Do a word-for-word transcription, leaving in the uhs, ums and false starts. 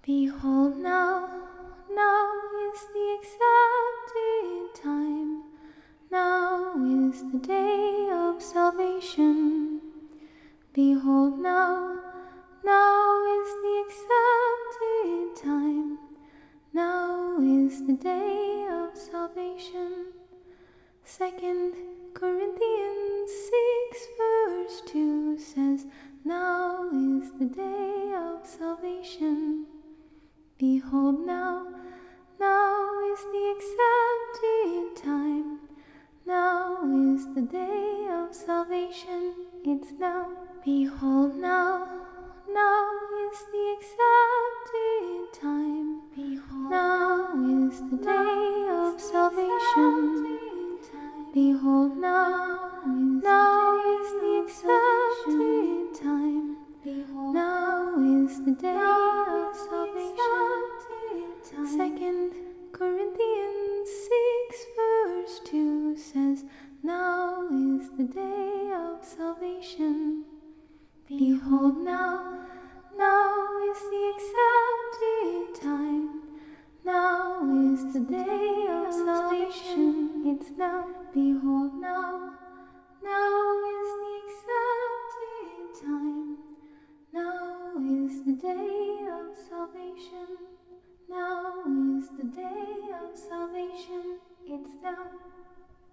Behold now, now is the accepted time. Now is the day of salvation. Behold now, now is the accepted time. Now is the day of salvation. Second Corinthians six verse two says, now is the day of salvation. Behold now, now is the accepted time. Now is the day of salvation. It's now. Behold now, now is the accepted time. Behold now is the day of salvation. Behold now, now is the accepted time. Behold now is the day of salvation. Second Corinthians six verse two says, now is the day of salvation. Behold now, now is the accepted time. Now is the day of salvation. It's now. Behold now, now is the accepted time. Now is the day of salvation. Now is the day of salvation. It's now.